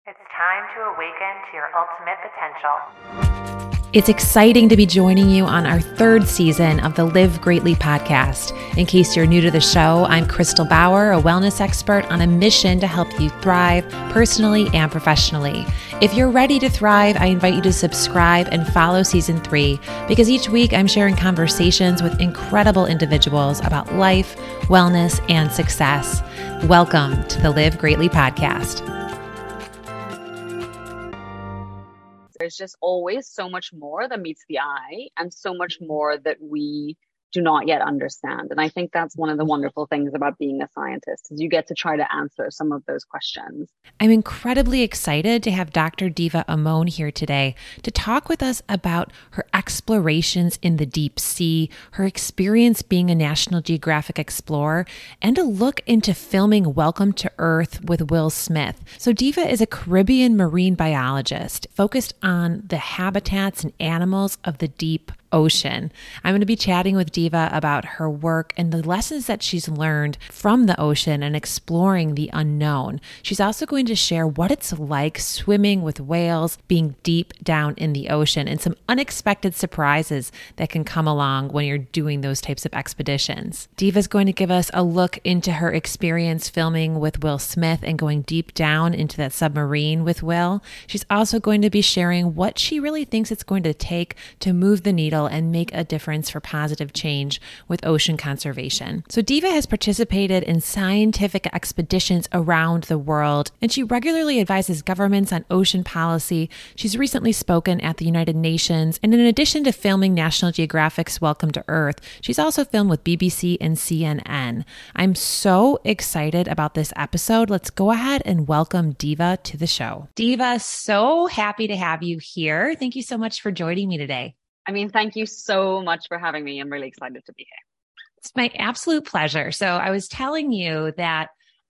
It's time to awaken to your ultimate potential. It's exciting to be joining you on our third season of the Live Greatly podcast. In case you're new to the show, I'm Crystal Bauer, a wellness expert on a mission to help you thrive personally and professionally. If you're ready to thrive, I invite you to subscribe and follow season 3 because each week I'm sharing conversations with incredible individuals about life, wellness, and success. Welcome to the Live Greatly podcast. There's just always so much more that meets the eye and so much more that we do not yet understand. And I think that's one of the wonderful things about being a scientist is you get to try to answer some of those questions. I'm incredibly excited to have Dr. Diva Amon here today to talk with us about her explorations in the deep sea, her experience being a National Geographic explorer, and a look into filming Welcome to Earth with Will Smith. So Diva is a Caribbean marine biologist focused on the habitats and animals of the deep ocean. I'm going to be chatting with Diva about her work and the lessons that she's learned from the ocean and exploring the unknown. She's also going to share what it's like swimming with whales, being deep down in the ocean, and some unexpected surprises that can come along when you're doing those types of expeditions. Diva's going to give us a look into her experience filming with Will Smith and going deep down into that submarine with Will. She's also going to be sharing what she really thinks it's going to take to move the needle and make a difference for positive change with ocean conservation. So Diva has participated in scientific expeditions around the world, and she regularly advises governments on ocean policy. She's recently spoken at the United Nations, and in addition to filming National Geographic's Welcome to Earth, she's also filmed with BBC and CNN. I'm so excited about this episode. Let's go ahead and welcome Diva to the show. Diva, so happy to have you here. Thank you so much for joining me today. Thank you so much for having me. I'm really excited to be here. It's my absolute pleasure. So I was telling you that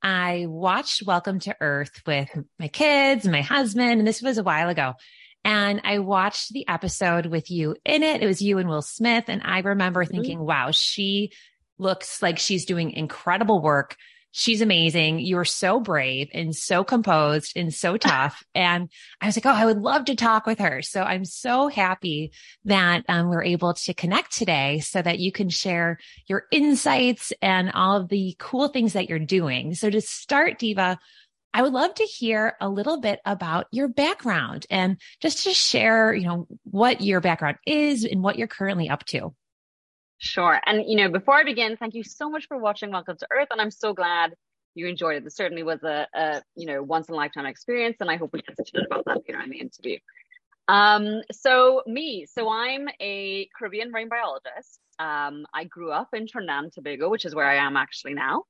I watched Welcome to Earth with my kids and my husband, and this was a while ago. And I watched the episode with you in it. It was you and Will Smith. And I remember thinking, wow, she looks like she's doing incredible work. She's amazing. You were so brave and so composed and so tough. And I was like, oh, I would love to talk with her. So I'm so happy that we're able to connect today so that you can share your insights and all of the cool things that you're doing. So to start, Diva, I would love to hear a little bit about your background and just to share, what your background is and what you're currently up to. Sure. And, before I begin, thank you so much for watching Welcome to Earth. And I'm so glad you enjoyed it. This certainly was a once in a lifetime experience. And I hope we get to chat about that later in the interview. So I'm a Caribbean marine biologist. I grew up in Trinidad and Tobago, which is where I am actually now.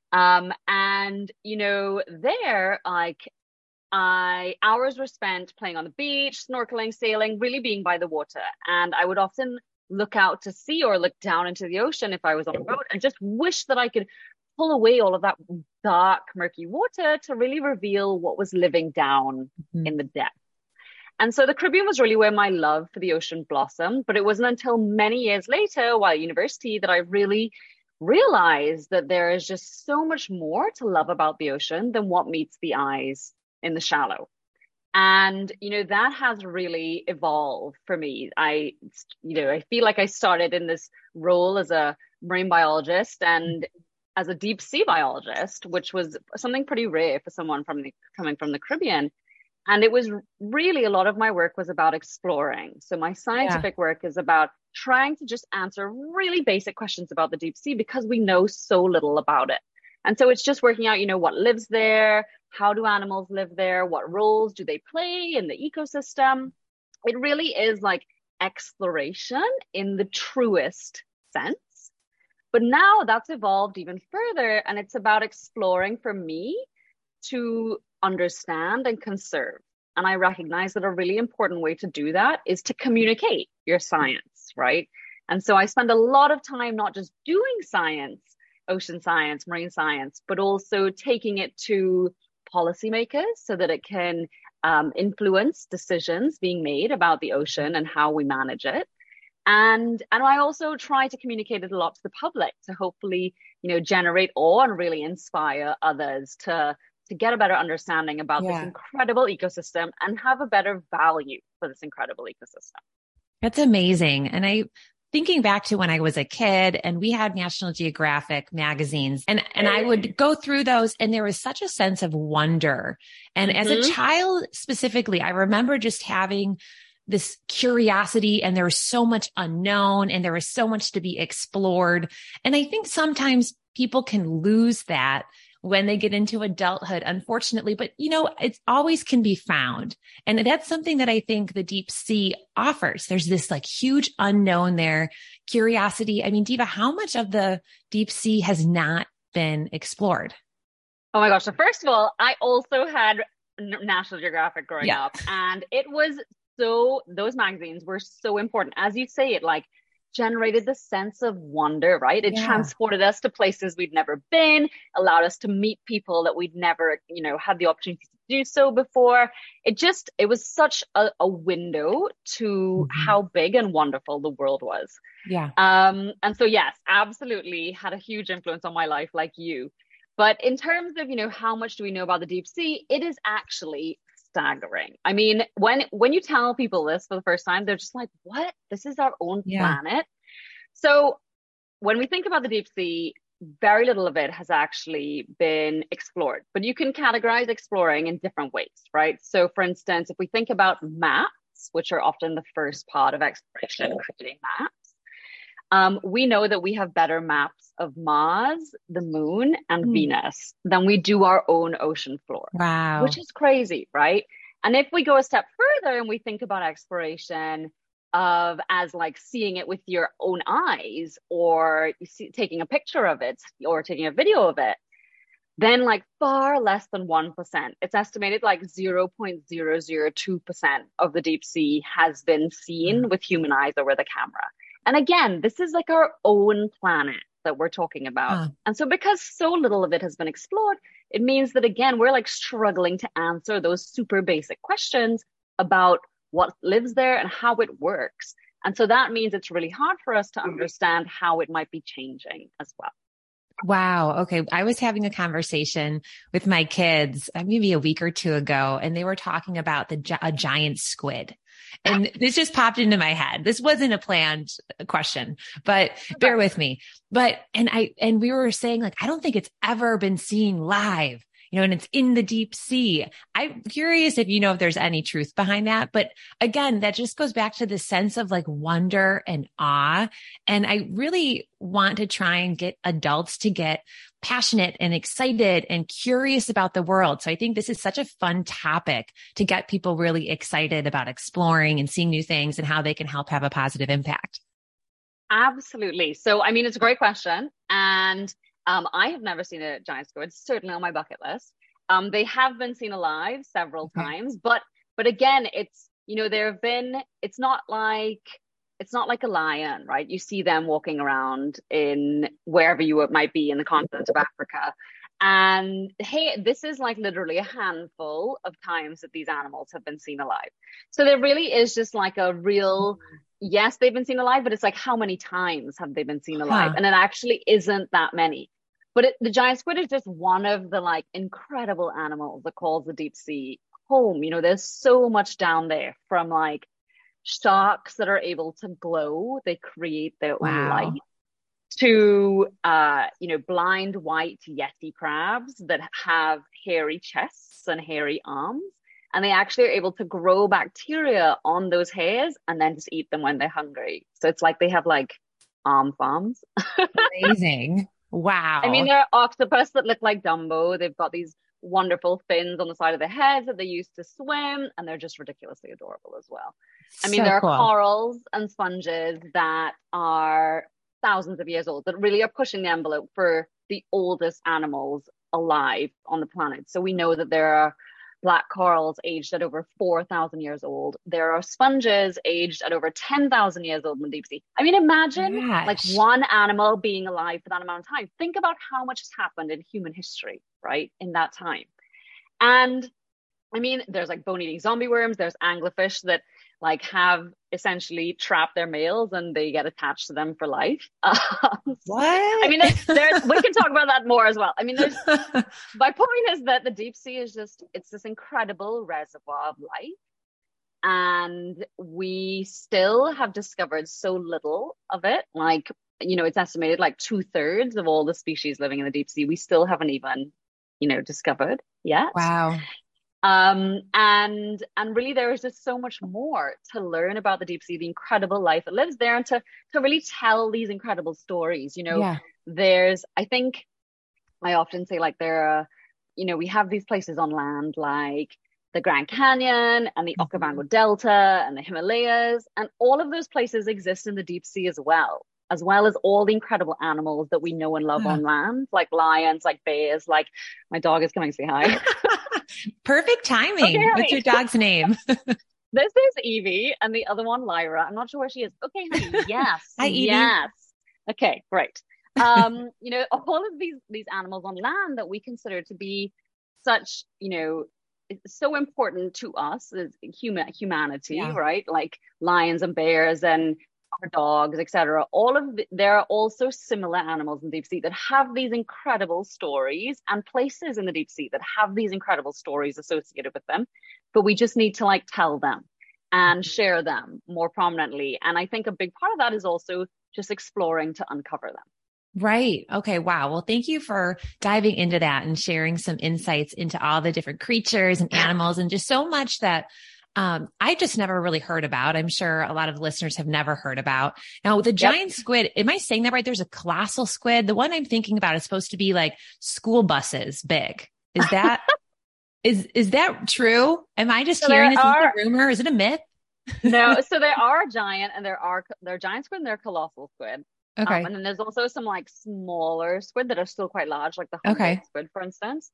Hours were spent playing on the beach, snorkeling, sailing, really being by the water. And I would often look out to sea or look down into the ocean if I was on a boat and just wish that I could pull away all of that dark, murky water to really reveal what was living down in the depth. And so the Caribbean was really where my love for the ocean blossomed. But it wasn't until many years later, while at university, that I really realized that there is just so much more to love about the ocean than what meets the eyes in the shallow. And, that has really evolved for me. I feel like I started in this role as a marine biologist and as a deep sea biologist, which was something pretty rare for someone coming from the Caribbean. And it was really, a lot of my work was about exploring. So my scientific work is about trying to just answer really basic questions about the deep sea because we know so little about it. And so it's just working out, what lives there, how do animals live there, what roles do they play in the ecosystem. It really is like exploration in the truest sense. But now that's evolved even further, and it's about exploring for me to understand and conserve. And I recognize that a really important way to do that is to communicate your science, right? And so I spend a lot of time not just doing science, ocean science, marine science, but also taking it to policymakers so that it can influence decisions being made about the ocean and how we manage it. And I also try to communicate it a lot to the public to hopefully, generate awe and really inspire others to to get a better understanding about this Yeah. incredible ecosystem and have a better value for this incredible ecosystem. That's amazing. And thinking back to when I was a kid and we had National Geographic magazines and I would go through those and there was such a sense of wonder. And as a child specifically, I remember just having this curiosity and there was so much unknown and there was so much to be explored. And I think sometimes people can lose that when they get into adulthood, unfortunately, but it always can be found. And that's something that I think the deep sea offers. There's this like huge unknown there, curiosity. I mean, Diva, how much of the deep sea has not been explored? Oh my gosh. So first of all, I also had National Geographic growing up, and those magazines were so important. As you say, it like generated the sense of wonder, right? It transported us to places we'd never been, allowed us to meet people that we'd never, had the opportunity to do so before. It was such a window to how big and wonderful the world was. Yeah. And so, yes, absolutely had a huge influence on my life, like you. But in terms of, how much do we know about the deep sea? It is actually staggering. I mean, when you tell people this for the first time, they're just like, what? This is our own planet. So when we think about the deep sea, very little of it has actually been explored, but you can categorize exploring in different ways, right? So for instance, if we think about maps, which are often the first part of exploration, creating maps, we know that we have better maps of Mars, the moon, and Venus than we do our own ocean floor. Wow. Which is crazy, right? And if we go a step further and we think about exploration as like seeing it with your own eyes, or taking a picture of it, or taking a video of it, then like far less than 1%. It's estimated like 0.002% of the deep sea has been seen with human eyes or with a camera. And again, this is like our own planet that we're talking about. And so because so little of it has been explored, it means that, again, we're like struggling to answer those super basic questions about what lives there and how it works. And so that means it's really hard for us to understand how it might be changing as well. Wow. Okay. I was having a conversation with my kids maybe a week or two ago, and they were talking about a giant squid. And this just popped into my head. This wasn't a planned question, but bear with me. And we were saying like, I don't think it's ever been seen live, and it's in the deep sea. I'm curious if if there's any truth behind that. But again, that just goes back to the sense of like wonder and awe. And I really want to try and get adults to get passionate and excited and curious about the world. So I think this is such a fun topic to get people really excited about exploring and seeing new things and how they can help have a positive impact. Absolutely. So, I mean, it's a great question. And I have never seen a giant squid. It's certainly on my bucket list. They have been seen alive several times, but again, it's, it's not like a lion, right? You see them walking around in wherever you might be in the continent of Africa. And hey, this is like literally a handful of times that these animals have been seen alive. So there really is just like a real, yes, they've been seen alive, but it's like, how many times have they been seen alive? And it actually isn't that many. But the giant squid is just one of the like incredible animals that calls the deep sea home. There's so much down there, from like sharks that are able to glow, they create their own light, to blind white yeti crabs that have hairy chests and hairy arms, and they actually are able to grow bacteria on those hairs and then just eat them when they're hungry. So it's like they have like arm farms. Amazing. Wow. I mean, there are octopus that look like Dumbo. They've got these wonderful fins on the side of their heads that they use to swim, and they're just ridiculously adorable as well. I mean, there are corals and sponges that are thousands of years old that really are pushing the envelope for the oldest animals alive on the planet. So we know that there are black corals aged at over 4,000 years old. There are sponges aged at over 10,000 years old in the deep sea. I mean, imagine like one animal being alive for that amount of time. Think about how much has happened in human history, right, in that time. And I mean, there's like bone-eating zombie worms, there's anglerfish that like have essentially trapped their males and they get attached to them for life. I What? mean, there's we can talk about that more as well. I mean, there's my point is that the deep sea is just it's this incredible reservoir of life. And we still have discovered so little of it. Like, it's estimated like 2/3 of all the species living in the deep sea, we still haven't even, discovered yet. Wow. And really there is just so much more to learn about the deep sea, the incredible life that lives there, and to really tell these incredible stories. Yeah. I think I often say like we have these places on land like the Grand Canyon and the Okavango Delta and the Himalayas, and all of those places exist in the deep sea as well as all the incredible animals that we know and love on land, like lions, like bears, like my dog is coming to say hi. Perfect timing. Okay, what's your dog's name? This is Evie, and the other one, Lyra. I'm not sure where she is. Okay, honey. Yes. Hi, Evie. Yes. Okay, great. All of these animals on land that we consider to be such, so important to us as humanity, Yeah. right? Like lions and bears and our dogs, etc. There are also similar animals in the deep sea that have these incredible stories, and places in the deep sea that have these incredible stories associated with them, but we just need to like tell them and share them more prominently. And I think a big part of that is also just exploring to uncover them. Right. Okay. Wow. Well, thank you for diving into that and sharing some insights into all the different creatures and animals and just so much that I just never really heard about. I'm sure a lot of listeners have never heard about. Now, the giant squid, am I saying that right? There's a colossal squid. The one I'm thinking about is supposed to be like school buses big. Is that, is that true? Am I just hearing this? Is it a rumor? Is it a myth? No. So there are giant and there are giant squid and there are colossal squid. Okay. And then there's also some like smaller squid that are still quite large, like the Humboldt squid, for instance.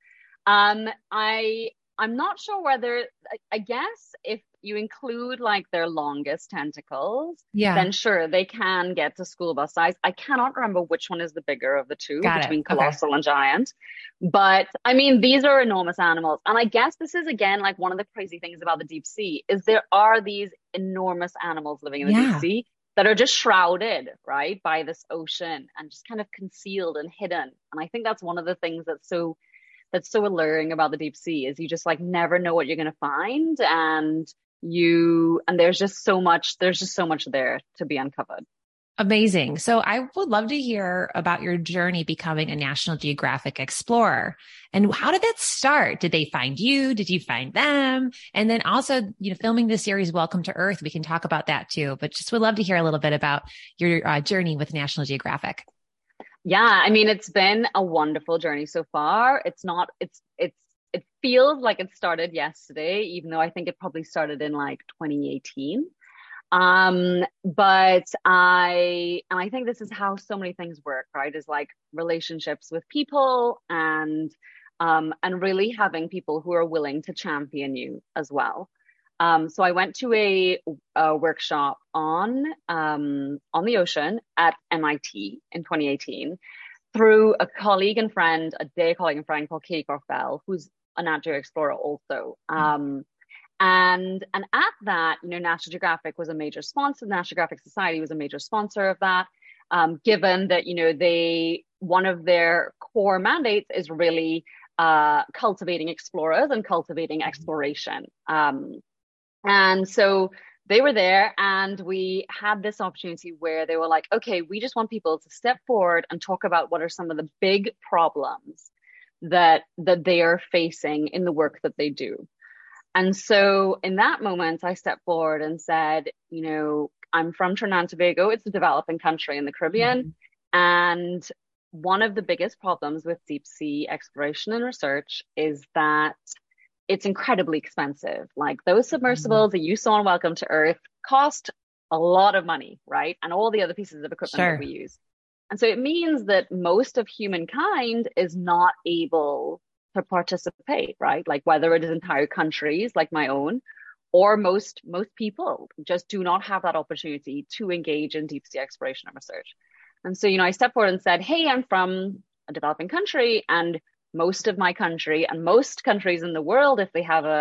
I'm not sure whether, I guess if you include like their longest tentacles, then sure, they can get to school bus size. I cannot remember which one is the bigger of the two between colossal and giant. But I mean, these are enormous animals. And I guess this is, again, like one of the crazy things about the deep sea is there are these enormous animals living in the deep sea that are just shrouded, right, by this ocean and just kind of concealed and hidden. And I think that's one of the things that's so alluring about the deep sea is you just like never know what you're going to find, and there's just so much there to be uncovered. Amazing. So I would love to hear about your journey becoming a National Geographic explorer. And how did that start? Did they find you? Did you find them? And then also, filming the series Welcome to Earth, we can talk about that too, but just would love to hear a little bit about your journey with National Geographic. Yeah, I mean, it's been a wonderful journey so far. It feels like it started yesterday, even though I think it probably started in like 2018. But I think this is how so many things work, right? Is like relationships with people and really having people who are willing to champion you as well. So I went to a workshop on the ocean at MIT in 2018 through a colleague and friend called Katie Korfbell, who's a Nat Geo explorer also. And at that, National Geographic was a major sponsor. The National Geographic Society was a major sponsor of that, given that, one of their core mandates is really cultivating explorers and cultivating exploration. And so they were there, and we had this opportunity where they were like, okay, we just want people to step forward and talk about what are some of the big problems that they are facing in the work that they do. And so in that moment, I stepped forward and said, I'm from Trinidad and Tobago. It's a developing country in the Caribbean. And one of the biggest problems with deep sea exploration and research is that it's incredibly expensive. Like those submersibles that you saw on Welcome to Earth cost a lot of money, right? And all the other pieces of equipment that we use. And so it means that most of humankind is not able to participate, right? Like whether it is entire countries like my own, or most people just do not have that opportunity to engage in deep sea exploration and research. And so, I stepped forward and said, hey, I'm from a developing country, and most of my country and most countries in the world, if they have a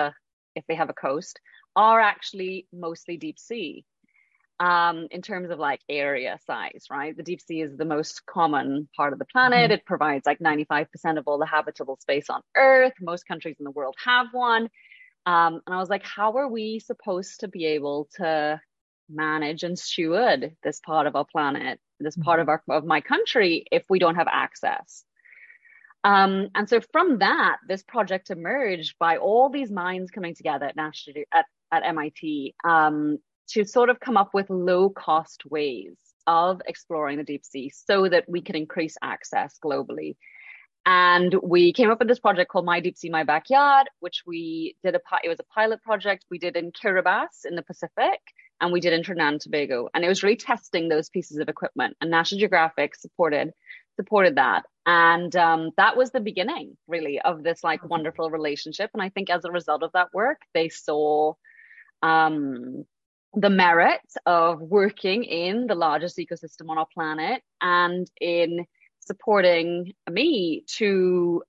if they have a coast, are actually mostly deep sea. In terms of like area size, right? The deep sea is the most common part of the planet. It provides like 95% of all the habitable space on Earth. Most countries in the world have one. And I was like, how are we supposed to be able to manage and steward this part of our planet, this part of my country, if we don't have access? And so from that, this project emerged by all these minds coming together at MIT, to sort of come up with low cost ways of exploring the deep sea so that we can increase access globally. And we came up with this project called My Deep Sea, My Backyard, which it was a pilot project we did in Kiribati in the Pacific, and we did in Trinidad and Tobago. And it was really testing those pieces of equipment, and National Geographic supported that. And that was the beginning really of this like wonderful relationship. And I think as a result of that work, they saw the merit of working in the largest ecosystem on our planet and in supporting me to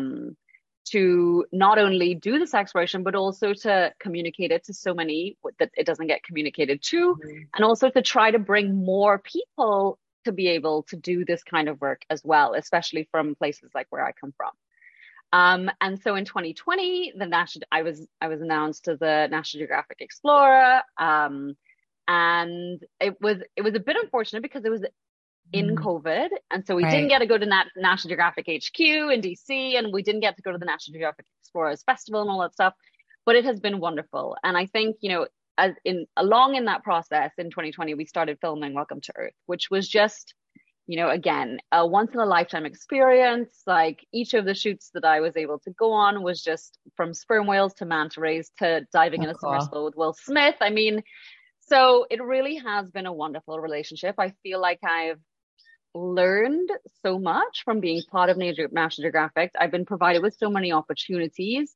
not only do this exploration, but also to communicate it to so many that it doesn't get communicated to, and also to try to bring more people to be able to do this kind of work as well, especially from places like where I come from. And so in 2020, I was announced as a National Geographic Explorer, and it was a bit unfortunate because it was in COVID, and so we didn't get to go to National Geographic HQ in DC, and we didn't get to go to the National Geographic Explorers Festival and all that stuff. But it has been wonderful, and I think along in that process in 2020, we started filming Welcome to Earth, which was just, again, a once in a lifetime experience. Like each of the shoots that I was able to go on was just from sperm whales to manta rays to diving in a submersible with Will Smith. I mean, so it really has been a wonderful relationship. I feel like I've learned so much from being part of National Geographic. I've been provided with so many opportunities,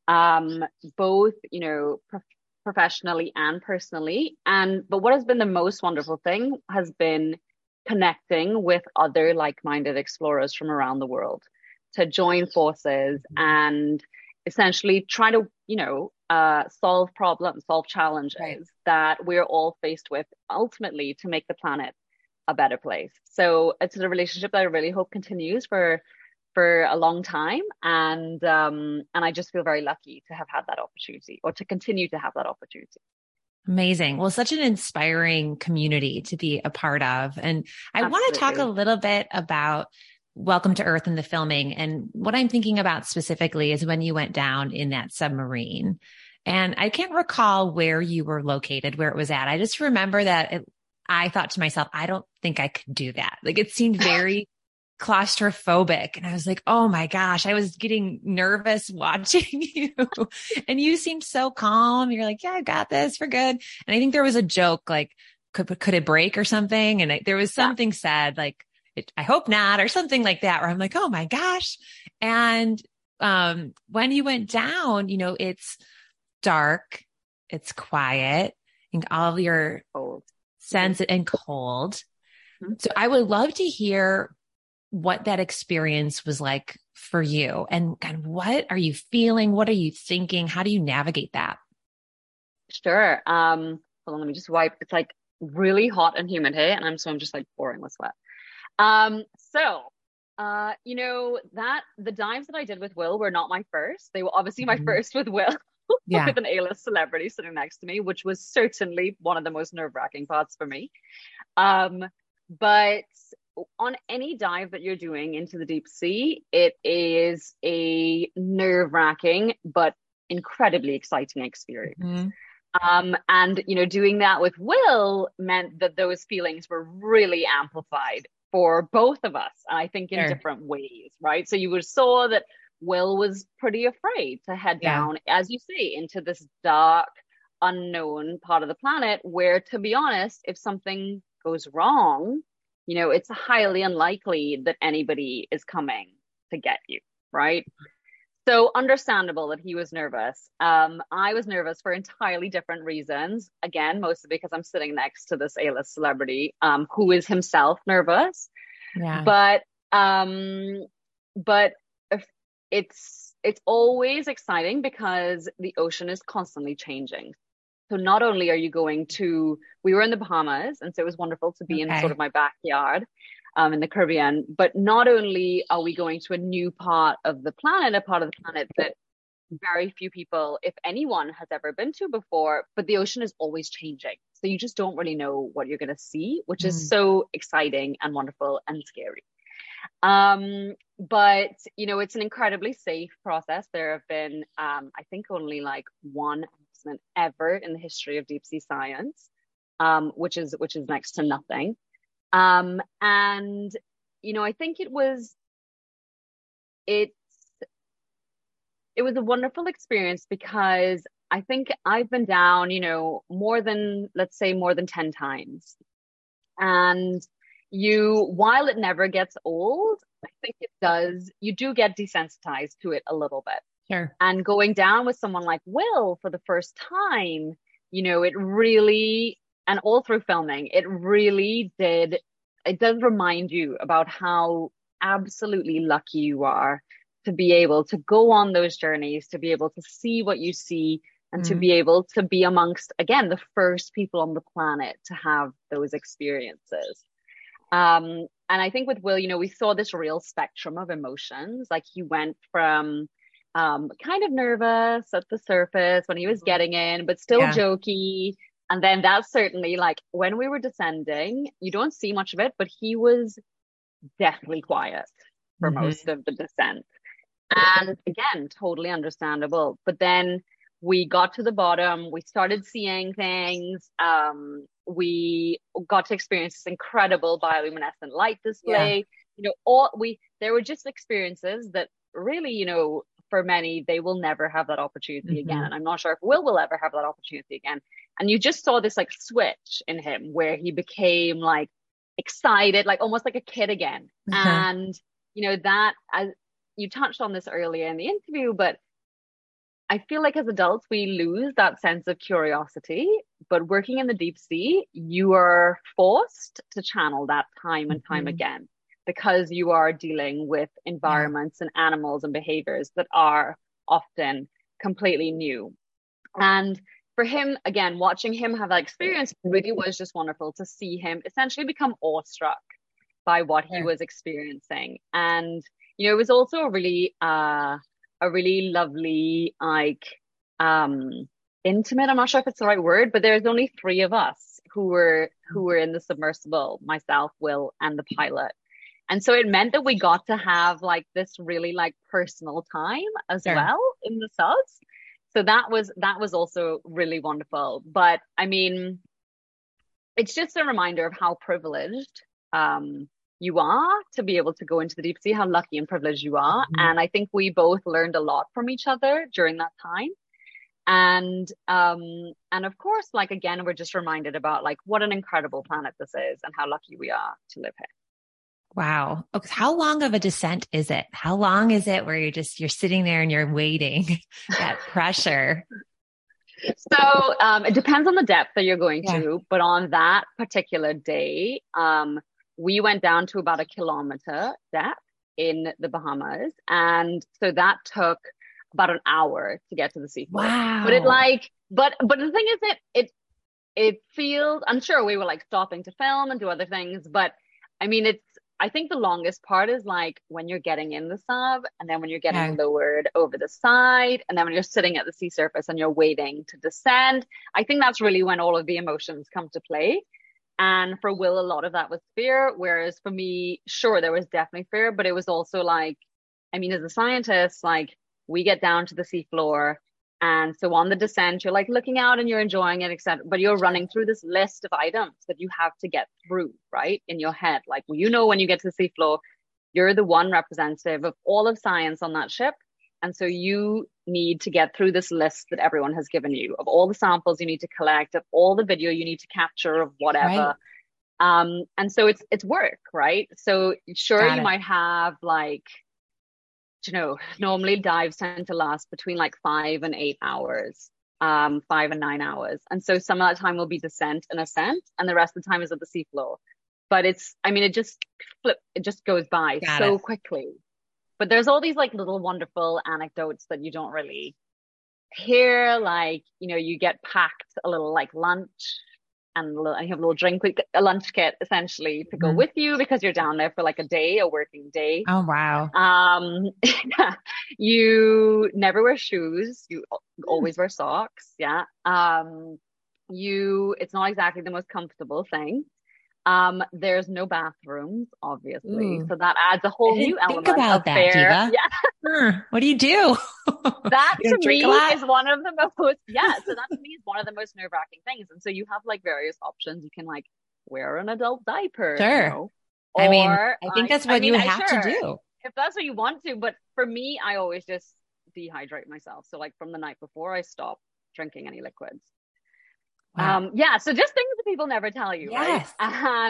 both, professionally and personally. But what has been the most wonderful thing has been connecting with other like-minded explorers from around the world to join forces and essentially try to, solve problems, solve challenges that we're all faced with ultimately to make the planet a better place. So it's a relationship that I really hope continues for a long time. And I just feel very lucky to have had that opportunity, or to continue to have that opportunity. Amazing. Well, such an inspiring community to be a part of. And I want to talk a little bit about Welcome to Earth and the filming. And what I'm thinking about specifically is when you went down in that submarine. And I can't recall where you were located, where it was at. I just remember that I thought to myself, I don't think I could do that. Like it seemed very claustrophobic. And I was like, oh my gosh, I was getting nervous watching you. And you seemed so calm. You're like, yeah, I got this. We're good. And I think there was a joke, like, could it break or something? And there was something said like, I hope not, or something like that, where I'm like, oh my gosh. And when you went down, it's dark, it's quiet, and all of your sense and cold. So I would love to hear what that experience was like for you, and kind of what are you feeling? What are you thinking? How do you navigate that? Sure. Hold on, let me just wipe. It's like really hot and humid here, and I'm just like pouring with sweat. That the dives that I did with Will were not my first. They were obviously my first with Will, with an A-list celebrity sitting next to me, which was certainly one of the most nerve-wracking parts for me. But on any dive that you're doing into the deep sea, it is a nerve-wracking but incredibly exciting experience. And doing that with Will meant that those feelings were really amplified for both of us, and I think in different ways, right? So you saw that Will was pretty afraid to head down, as you say, into this dark, unknown part of the planet where, to be honest, if something goes wrong, it's highly unlikely that anybody is coming to get you, right? So understandable that he was nervous. I was nervous for entirely different reasons. Again, mostly because I'm sitting next to this A-list celebrity who is himself nervous. Yeah. But if it's it's always exciting because the ocean is constantly changing. So not only are you going to, we were in the Bahamas, and so it was wonderful to be in sort Okay. of my backyard, in the Caribbean. But not only are we going to a new part of the planet, a part of the planet that very few people, if anyone, has ever been to before, but the ocean is always changing. So you just don't really know what you're going to see, which is Mm. so exciting and wonderful and scary. But it's an incredibly safe process. There have been, I think, only like one accident ever in the history of deep sea science, which is next to nothing. And I think it it was a wonderful experience because I think I've been down, more than, let's say, more than 10 times. And while it never gets old, I think it does, you do get desensitized to it a little bit. Sure. And going down with someone like Will for the first time, it really, and all through filming, it does remind you about how absolutely lucky you are to be able to go on those journeys, to be able to see what you see, and to Mm. be able to be amongst, again, the first people on the planet to have those experiences. And I think with Will, we saw this real spectrum of emotions. Like he went from kind of nervous at the surface when he was getting in, but still Yeah. jokey. And then that's certainly like when we were descending, you don't see much of it, but he was deathly quiet for Mhm. most of the descent. And again, totally understandable. But then we got to the bottom, we started seeing things. We got to experience this incredible bioluminescent light Yeah. display. There were just experiences that really, for many, they will never have that opportunity again. Mhm. And I'm not sure if will ever have that opportunity again. And you just saw this like switch in him where he became like excited, like almost like a kid again. And that, as you touched on this earlier in the interview, but I feel like as adults, we lose that sense of curiosity. But working in the deep sea, you are forced to channel that time and time Mhm. again because you are dealing with Yeah. environments and animals and behaviors that are often completely new. And for him, again, watching him have that experience really was just wonderful to see him essentially become awestruck by what he Sure. was experiencing. And, it was also a really lovely, like, intimate, I'm not sure if it's the right word, but there's only three of us who were in the submersible, myself, Will, and the pilot. And so it meant that we got to have like this really like personal time as Sure. well in the subs. So that was also really wonderful. But I mean, it's just a reminder of how privileged you are to be able to go into the deep sea, how lucky and privileged you are. Mhm. And I think we both learned a lot from each other during that time. And of course, like again, we're just reminded about like what an incredible planet this is and how lucky we are to live here. Wow. Okay. How long of a descent is it? How long is it where you're sitting there and you're waiting that pressure? So it depends on the depth that you're going Yeah. to, but on that particular day, we went down to about a kilometer depth in the Bahamas, and so that took about an hour to get to the seafloor. But it Wow. like, but the thing is, it feels. I'm sure we were like stopping to film and do other things, but I mean, I think the longest part is like when you're getting in the sub and then when you're getting Yeah. lowered over the side and then when you're sitting at the sea surface and you're waiting to descend. I think that's really when all of the emotions come to play. And for Will, a lot of that was fear. Whereas for me, sure, there was definitely fear, but it was also like, I mean, as a scientist, like we get down to the seafloor. And so on the descent, you're like looking out and you're enjoying it, etc. But you're running through this list of items that you have to get through, right? In your head. Like, when you get to the seafloor, you're the one representative of all of science on that ship. And so you need to get through this list that everyone has given you of all the samples you need to collect, of all the video you need to capture of Right. whatever. And so it's work, right? So sure, Got you it. might have like, normally dives tend to last between like 5 and 8 hours, 5 and 9 hours. And so some of that time will be descent and ascent, and the rest of the time is at the seafloor. But it just goes by Got it. so quickly. But there's all these like little wonderful anecdotes that you don't really hear. Like, you get packed a little like lunch and you have a little drink, a lunch kit essentially to go Mhm. with you because you're down there for like a working day. Oh, wow. You never wear shoes. You Hmm. always wear socks. Yeah. It's not exactly the most comfortable thing. There's no bathrooms, obviously. Ooh, So that adds a I whole new didn't think element of about that, fear. Diva. Yeah. What do you do? That You to don't drink a me lot? is one of the most, yeah. So that to me is one of the most nerve-wracking things. And so you have like various options. You can like wear an adult diaper, Sure. I mean, or I think that's I what you mean, would I have to sure do. if that's what you want to, but for me, I always just dehydrate myself. So like from the night before, I stop drinking any liquids. Wow. Yeah, so just things that people never tell you, right? Yes.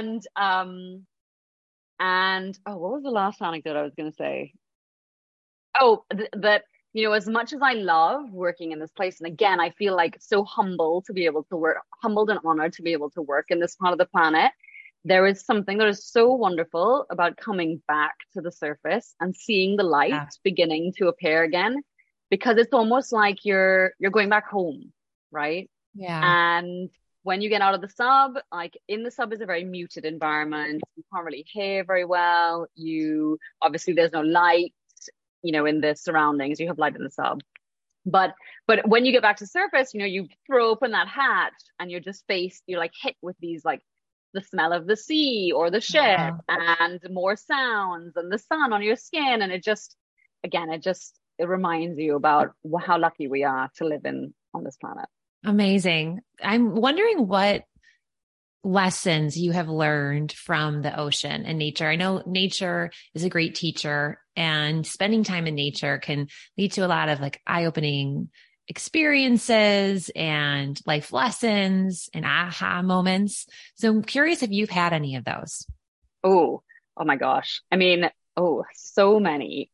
And oh, what was the last anecdote I was going to say? Oh, that as much as I love working in this place, and again, I feel like so humble to be able to work, humbled and honored to be able to work in this part of the planet. There is something that is so wonderful about coming back to the surface and seeing the light Yeah. beginning to appear again, because it's almost like you're going back home, right? Yeah. And when you get out of the sub, like in the sub is a very muted environment. You can't really hear very well. You obviously there's no light, in the surroundings. You have light in the sub. But when you get back to surface, you throw open that hatch and you're like hit with these like the smell of the sea or the ship Wow. and more sounds and the sun on your skin. And it reminds you about how lucky we are to live on this planet. Amazing. I'm wondering what lessons you have learned from the ocean and nature. I know nature is a great teacher, and spending time in nature can lead to a lot of like eye-opening experiences and life lessons and aha moments. So I'm curious if you've had any of those. Oh my gosh. I mean, so many.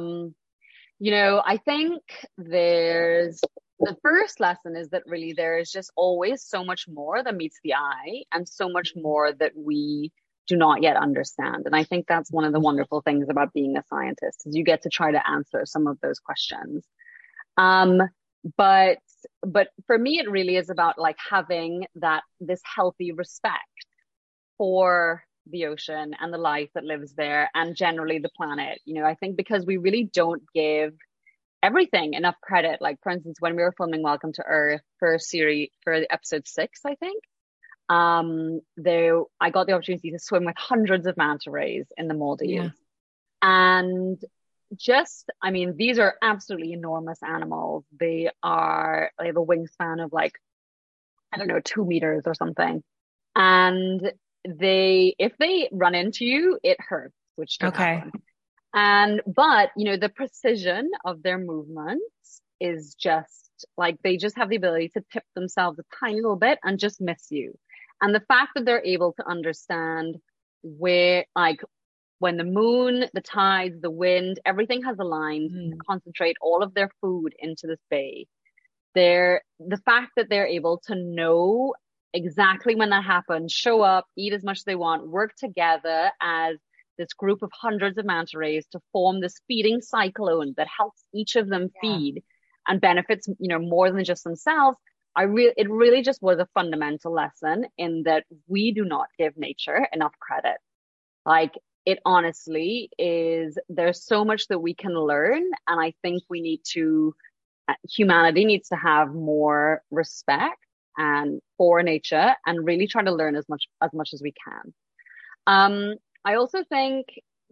I think there's the first lesson is that really there is just always so much more that meets the eye and so much more that we do not yet understand. And I think that's one of the wonderful things about being a scientist is you get to try to answer some of those questions. Um, but for me, it really is about like having this healthy respect for the ocean and the life that lives there and generally the planet. I think because we really don't give everything enough credit. Like for instance, when we were filming Welcome to Earth for episode 6, I think, there I got the opportunity to swim with hundreds of manta rays in the Yeah. Maldives. And I mean, these are absolutely enormous animals. They have a wingspan of like, I don't know, 2 meters or something. And if they run into you, it hurts, which did Okay. happen. But the precision of their movements is just like they just have the ability to tip themselves a tiny little bit and just miss you. And the fact that they're able to understand where, like, when the moon, the tides, the wind, everything has aligned to Mm. concentrate all of their food into this bay. The fact that they're able to know exactly when that happens, show up, eat as much as they want, work together as this group of hundreds of manta rays to form this feeding cyclone that helps each of them Yeah. feed and benefits, more than just themselves. It really just was a fundamental lesson in that we do not give nature enough credit. Like it honestly is, there's so much that we can learn. And I think humanity needs to have more respect and for nature and really try to learn as much as we can. I also think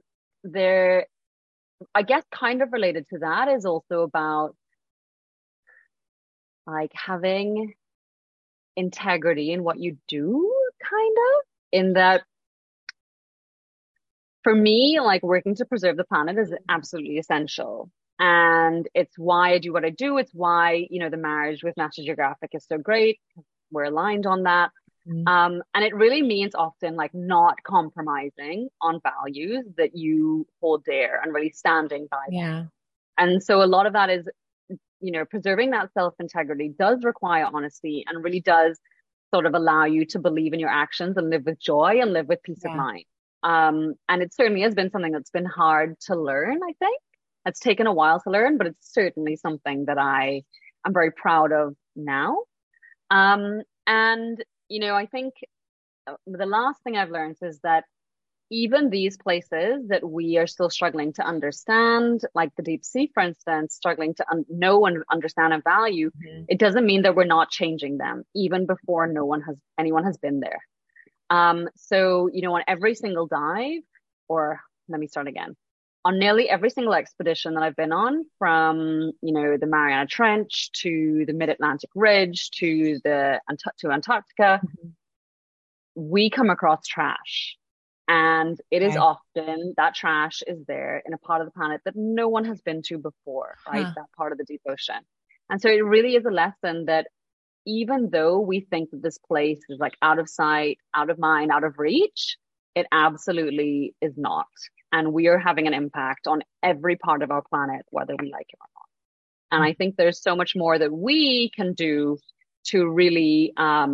I guess kind of related to that is also about like having integrity in what you do, kind of, in that for me, like working to preserve the planet is absolutely essential. And it's why I do what I do. It's why, the marriage with National Geographic is so great. We're aligned on that. Mm. And it really means often like not compromising on values that you hold dear and really standing by them. Yeah. And so a lot of that is, preserving that self-integrity does require honesty and really does sort of allow you to believe in your actions and live with joy and live with peace of Yeah. mind. And it certainly has been something that's been hard to learn, I think. It's taken a while to learn, but it's certainly something that I'm very proud of now. And I think the last thing I've learned is that even these places that we are still struggling to understand, like the deep sea, for instance, struggling to know and understand and value, it doesn't mean that we're not changing them, even before anyone has been there. So, on every single dive, or let me start again, on nearly every single expedition that I've been on, from, the Mariana Trench to the Mid-Atlantic Ridge to Antarctica, we come across trash. And it is often that trash is there in a part of the planet that no one has been to before, right? That part of the deep ocean. And so it really is a lesson that even though we think that this place is like out of sight, out of mind, out of reach, it absolutely is not. And we are having an impact on every part of our planet, whether we like it or not. And I think there's so much more that we can do to really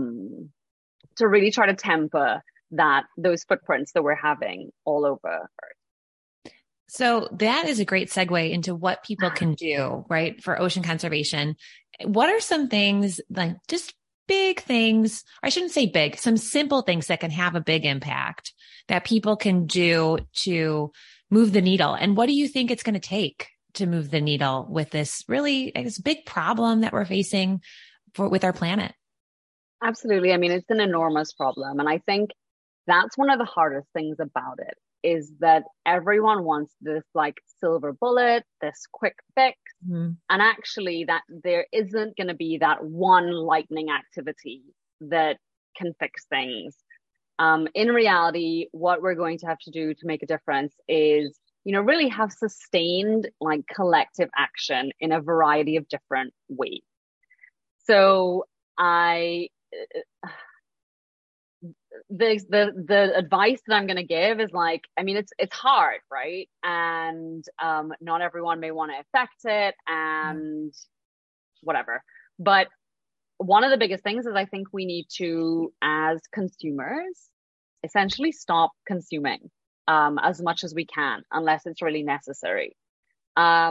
try to temper those footprints that we're having all over Earth. So that is a great segue into what people can do, right, for ocean conservation. What are some things, like just big things, or I shouldn't say big, some simple things that can have a big impact that people can do to move the needle? And what do you think it's going to take to move the needle with this really, I guess, big problem that we're facing with our planet? Absolutely. I mean, it's an enormous problem. And I think that's one of the hardest things about it, is that everyone wants this like silver bullet, this quick fix. And actually that there isn't going to be that one lightning activity that can fix things. In reality, what we're going to have to do to make a difference is, really have sustained like collective action in a variety of different ways. So the advice that I'm going to give is like, I mean, it's hard, right? And not everyone may want to affect it and whatever. But one of the biggest things is I think we need to, as consumers, essentially stop consuming as much as we can, unless it's really necessary. I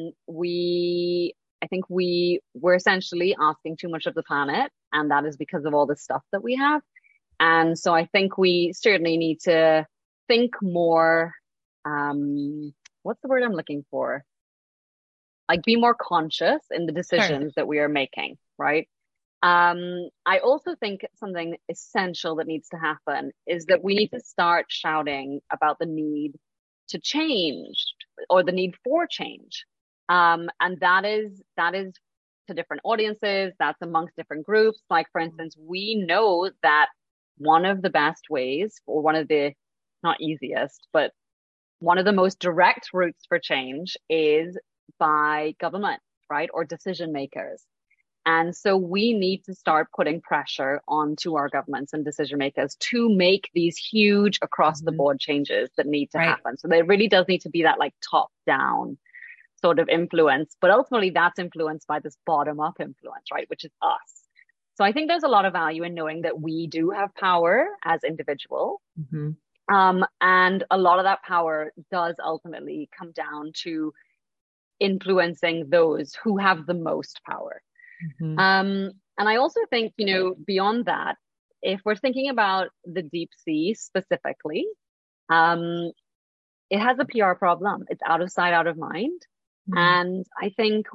think we're essentially asking too much of the planet, and that is because of all the stuff that we have. And so I think we certainly need to think more, what's the word I'm looking for? Like be more conscious in the decisions that we are making, right? I also think something essential that needs to happen is that we need to start shouting about the need to change, or the need for change. And that is to different audiences, that's amongst different groups. Like, for instance, we know that one of the best ways, or one of the, not easiest, but one of the most direct routes for change is by government, right? Or decision makers. And so we need to start putting pressure onto our governments and decision makers to make these huge across the board changes that need to happen. So there really does need to be that like top down sort of influence, but ultimately that's influenced by this bottom up influence, right? Which is us. So I think there's a lot of value in knowing that we do have power as individuals. And a lot of that power does ultimately come down to influencing those who have the most power. And I also think, beyond that, if we're thinking about the deep sea specifically, it has a PR problem. It's out of sight, out of mind. And I think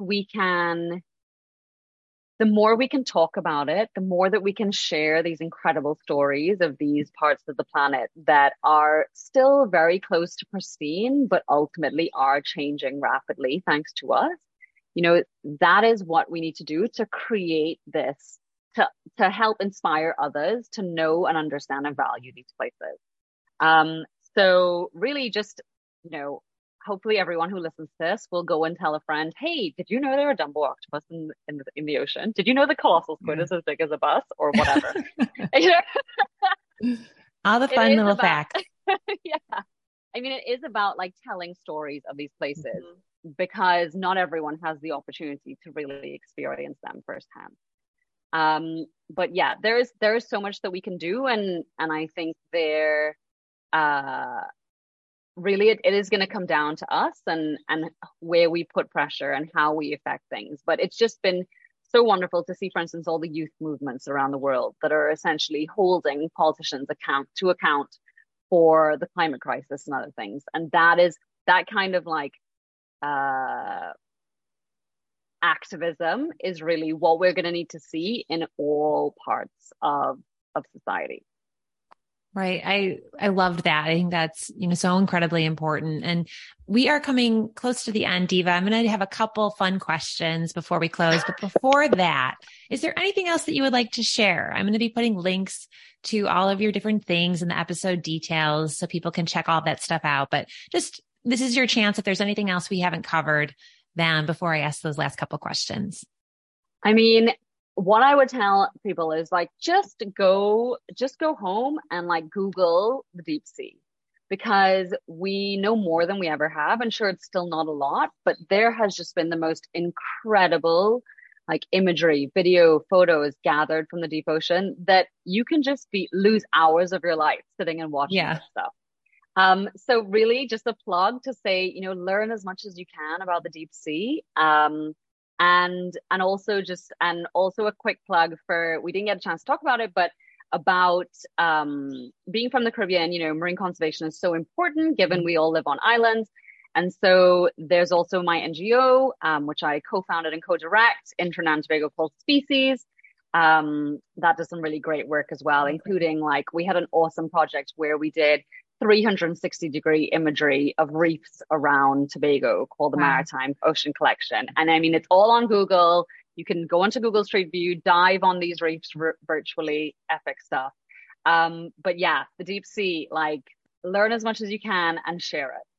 the more we can talk about it, the more that we can share these incredible stories of these parts of the planet that are still very close to pristine, but ultimately are changing rapidly thanks to us. That is what we need to do to create this, to help inspire others to know and understand and value these places. So really just, hopefully everyone who listens to this will go and tell a friend, hey, did you know there are Dumbo octopus in the ocean? Did you know the colossal squid is as big as a bus, or whatever? All the fun little facts. Yeah. I mean, it is about like telling stories of these places because not everyone has the opportunity to really experience them firsthand. But yeah, there is so much that we can do. And I think really it is going to come down to us and where we put pressure and how we affect things. But it's just been so wonderful to see, for instance, all the youth movements around the world that are essentially holding politicians account for the climate crisis and other things. And that kind of like activism is really what we're going to need to see in all parts of society. Right. I loved that. I think that's, so incredibly important. And we are coming close to the end, Diva. I'm going to have a couple fun questions before we close. But before that, is there anything else that you would like to share? I'm going to be putting links to all of your different things in the episode details so people can check all that stuff out. But just, this is your chance. If there's anything else we haven't covered, then before I ask those last couple questions. I mean, what I would tell people is like, just go home and like Google the deep sea, because we know more than we ever have. And sure, it's still not a lot, but there has just been the most incredible like imagery, video, photos gathered from the deep ocean that you can just lose hours of your life sitting and watching this stuff. So really just a plug to say, learn as much as you can about the deep sea. And also a quick plug for, we didn't get a chance to talk about it, but about being from the Caribbean, marine conservation is so important given we all live on islands. And so there's also my NGO, which I co-founded and co-direct in Trinidad and Tobago, called Species. That does some really great work as well, including like we had an awesome project where we did 360-degree imagery of reefs around Tobago called the Maritime Ocean Collection. And I mean, it's all on Google. You can go onto Google Street View, dive on these reefs virtually, epic stuff. But yeah, the deep sea, like learn as much as you can and share it.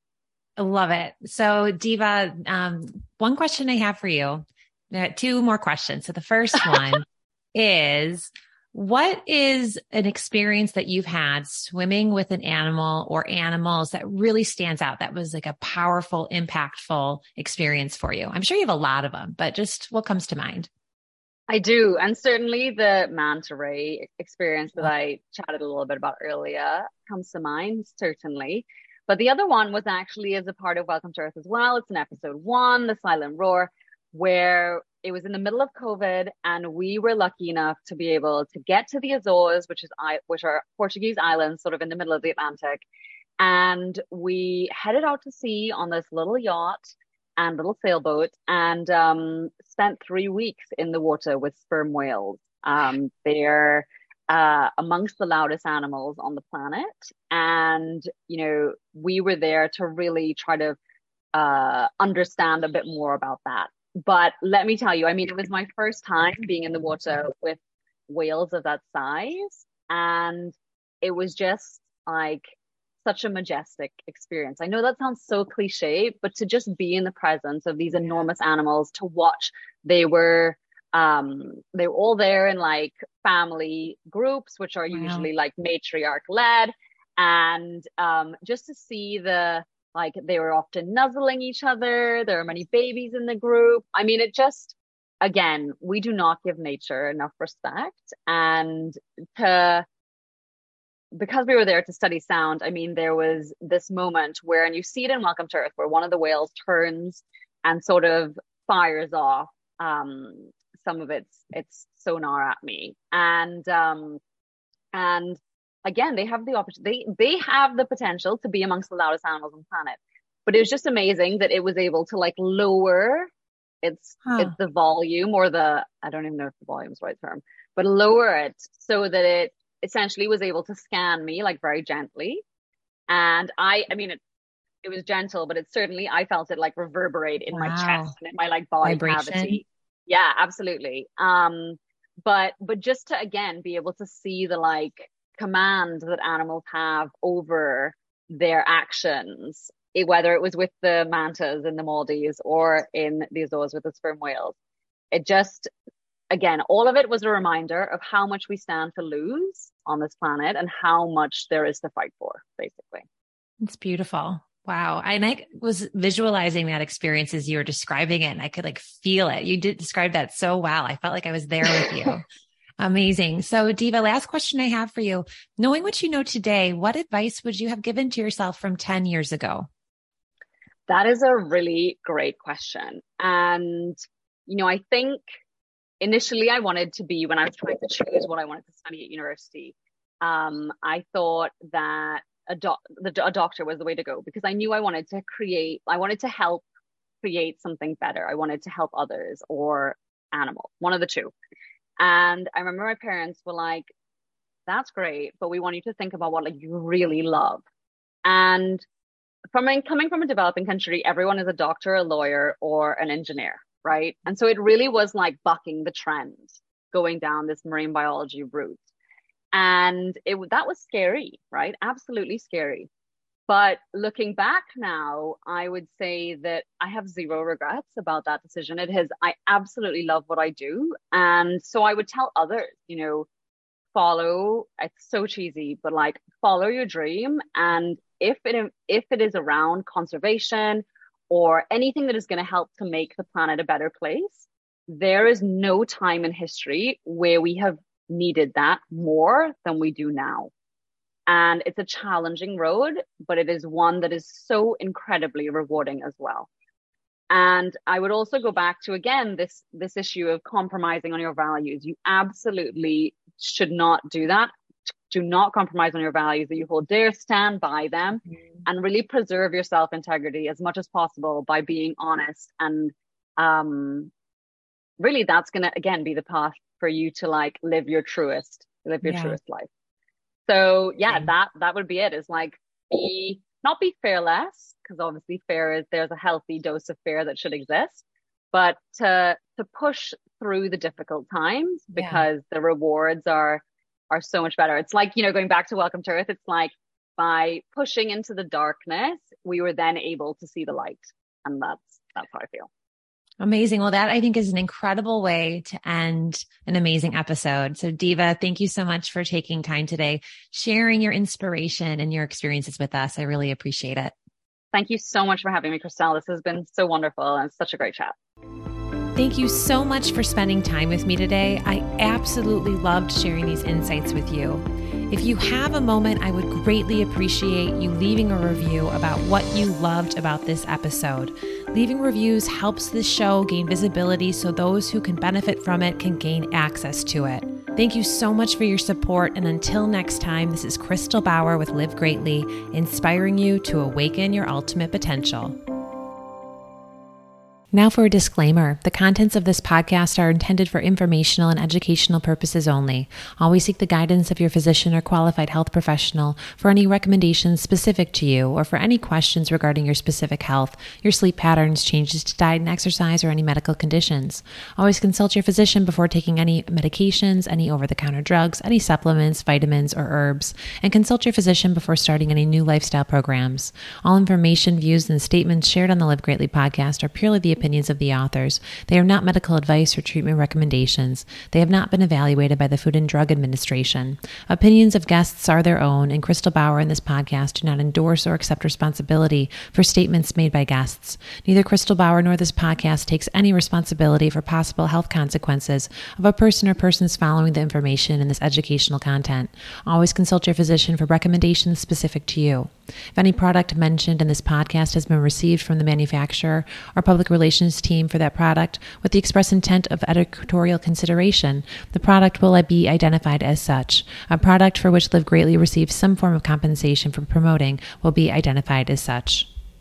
I love it. So Diva, one question I have for you, two more questions. So the first one is, what is an experience that you've had swimming with an animal or animals that really stands out? That was like a powerful, impactful experience for you. I'm sure you have a lot of them, but just what comes to mind? I do. And certainly the manta ray experience that I chatted a little bit about earlier comes to mind, certainly. But the other one was actually as a part of Welcome to Earth as well. It's in episode 1, The Silent Roar, where it was in the middle of COVID, and we were lucky enough to be able to get to the Azores, which are Portuguese islands, sort of in the middle of the Atlantic. And we headed out to sea on this little yacht and little sailboat, and spent 3 weeks in the water with sperm whales. They're amongst the loudest animals on the planet, and we were there to really try to understand a bit more about that. But let me tell you, I mean, it was my first time being in the water with whales of that size. And it was just like such a majestic experience. I know that sounds so cliche, but to just be in the presence of these enormous animals, to watch, they were all there in like family groups, which are usually like matriarch led. And just to see they were often nuzzling each other. There are many babies in the group. I mean, it just, again, we do not give nature enough respect. And because we were there to study sound, I mean, there was this moment where, and you see it in Welcome to Earth, where one of the whales turns and sort of fires off some of its sonar at me. And again, they have the opportunity, they have the potential to be amongst the loudest animals on the planet. But it was just amazing that it was able to like lower it's the volume, or I don't even know if the volume is the right term, but lower it so that it essentially was able to scan me like very gently. And I mean, it was gentle, but I felt it like reverberate in my chest and in my like body cavity. Yeah, absolutely. But just to, again, be able to see the like command that animals have over their actions, whether it was with the mantas in the Maldives or in the Azores with the sperm whales. It just, again, all of it was a reminder of how much we stand to lose on this planet and how much there is to fight for, basically. It's beautiful. Wow. And I was visualizing that experience as you were describing it, and I could like feel it. You did describe that so well. I felt like I was there with you. Amazing. So Diva, last question I have for you. Knowing what you know today, what advice would you have given to yourself from 10 years ago? That is a really great question. And, I think initially I wanted to be, when I was trying to choose what I wanted to study at university, I thought that a doctor was the way to go, because I knew I wanted to help create something better. I wanted to help others or animals, one of the two. And I remember my parents were like, that's great, but we want you to think about what you really love. And coming from a developing country, everyone is a doctor, a lawyer, or an engineer, right? And so it really was like bucking the trend, going down this marine biology route. And that was scary, right? Absolutely scary. But looking back now, I would say that I have zero regrets about that decision. I absolutely love what I do. And so I would tell others, it's so cheesy, but follow your dream. And if it is around conservation or anything that is going to help to make the planet a better place, there is no time in history where we have needed that more than we do now. And it's a challenging road, but it is one that is so incredibly rewarding as well. And I would also go back to, again, this issue of compromising on your values. You absolutely should not do that. Do not compromise on your values that you hold dear. Stand by them and really preserve your self-integrity as much as possible by being honest. And really, that's going to, again, be the path for you to live your truest life. So that would be it. Is not be fearless, because obviously there's a healthy dose of fear that should exist, but to push through the difficult times, because the rewards are so much better. It's going back to Welcome to Earth. It's by pushing into the darkness, we were then able to see the light. And that's how I feel. Amazing. Well, that I think is an incredible way to end an amazing episode. So Diva, thank you so much for taking time today, sharing your inspiration and your experiences with us. I really appreciate it. Thank you so much for having me, Christelle. This has been so wonderful and such a great chat. Thank you so much for spending time with me today. I absolutely loved sharing these insights with you. If you have a moment, I would greatly appreciate you leaving a review about what you loved about this episode. Leaving reviews helps this show gain visibility so those who can benefit from it can gain access to it. Thank you so much for your support, and until next time, this is Crystal Bauer with Live Greatly, inspiring you to awaken your ultimate potential. Now for a disclaimer. The contents of this podcast are intended for informational and educational purposes only. Always seek the guidance of your physician or qualified health professional for any recommendations specific to you or for any questions regarding your specific health, your sleep patterns, changes to diet and exercise, or any medical conditions. Always consult your physician before taking any medications, any over-the-counter drugs, any supplements, vitamins, or herbs, and consult your physician before starting any new lifestyle programs. All information, views, and statements shared on the Live Greatly podcast are purely the opinions of the authors. They are not medical advice or treatment recommendations. They have not been evaluated by the Food and Drug Administration. Opinions of guests are their own, and Crystal Bauer and this podcast do not endorse or accept responsibility for statements made by guests. Neither Crystal Bauer nor this podcast takes any responsibility for possible health consequences of a person or persons following the information in this educational content. Always consult your physician for recommendations specific to you. If any product mentioned in this podcast has been received from the manufacturer or public relations team for that product with the express intent of editorial consideration, the product will be identified as such. A product for which Live Greatly receives some form of compensation for promoting will be identified as such.